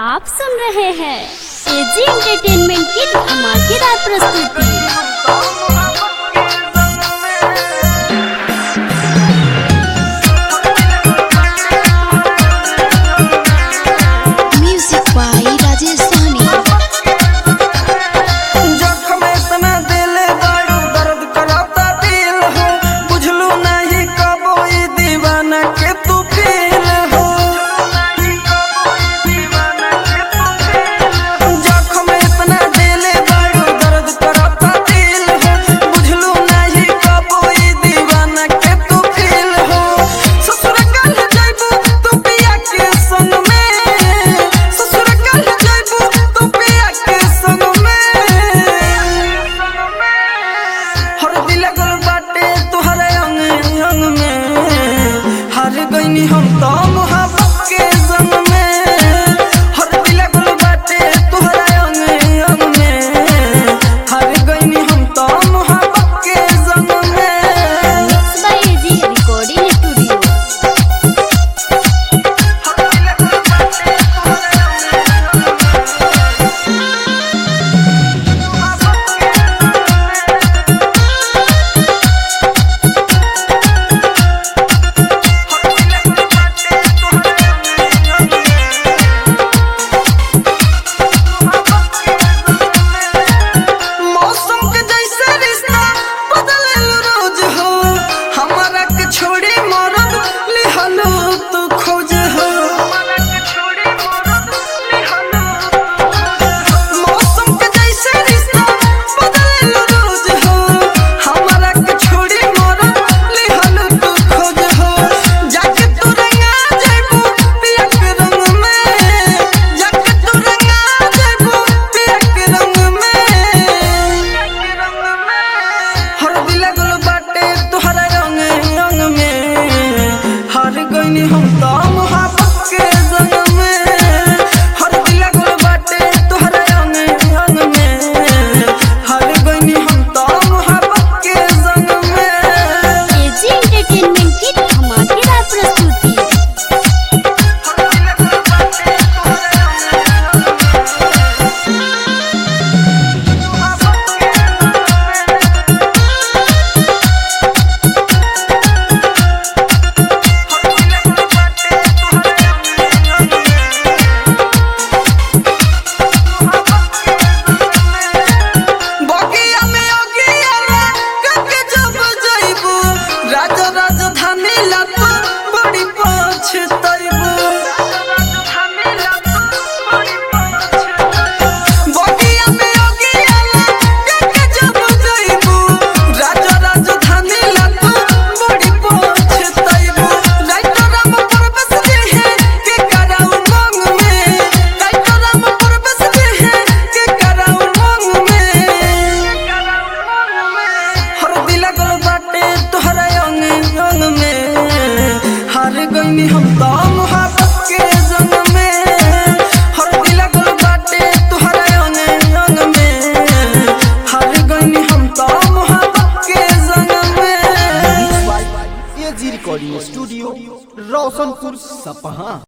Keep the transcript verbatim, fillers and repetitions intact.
आप सुन रहे हैं एजी एंटरटेनमेंट की धमाकेदार प्रस्तुति। Music by Rajesh Sahni. जख्म इतना दिल बारू दर्द करता दिल हो, बुझलू नहीं कबो ई दीवाना के तू फील हो। जख्म इतना दिल बारू दर्द करता दिल हो, बुझलू नहीं कबो ई दीवाना के तू फील हो। ससुर कल जाइबू तू पिया के संग में, ससुर कल जाइबू तू पिया के संग में। हर दिल गल बाटे तुहरे अंग अंग में, हार गईनी हम तो मोहब्बत के जंग में। हर दिल गल बाटे तुहरे अंग अंग में, हार गईनी हम तो मोहब्बत के जंग में। Mix by AG recording studio. हर दिल गल बाटे तुहरे अंग अंग में, मोहब्बत के मौसम के जैसे रिश्ता बदले रोज हो, हमारा के छोड़ी मरद लिहलो तू खोज हो। मौसम के जैसे रिश्ता बदले रोज हो, हमारा के छोड़ी मरद लिहलो तू खोज हो। जाके तू रंगा जाइबू पिया के रंग में, जाके तू रंगा जाइबू पिया के रंग में। हर दिल गल बाटे तुहरा रंग रंग में, हार गईनी हम तो मोहब्बत के जंग में। हर दिल गल बाटे तुहरा रंग रंग में, हार गईनी हम तो मोहब्बत के जंग में। एजी एंटरटेनमेंट की धमाकेदार प्रस्तुति। हर दिल गल बाटे तुहरा रंग रंग में, मोहब्बत के बगिया में अगिया कके जब जाइबू, राजा राजधानी लत बड़ी पछताइबू। बगिया में अगिया कके जब जाइबू, राजा राजधानी लत बड़ी पछताइबू। राइतो राम परबस के है के कराऊ मंग में, राइतो राम परबस के है के कराऊ मंग में। हर दिल गल बाटे तुहरा अंग अंग में, हार गईनी हम तो मोहब्बत के जंग में। हर दिल गल बाटे तुहरा अंग अंग में, हार गईनी हम तो मोहब्बत के जंग में। एजी रिकॉर्डिंग स्टूडियो रोशनपुर सपहा।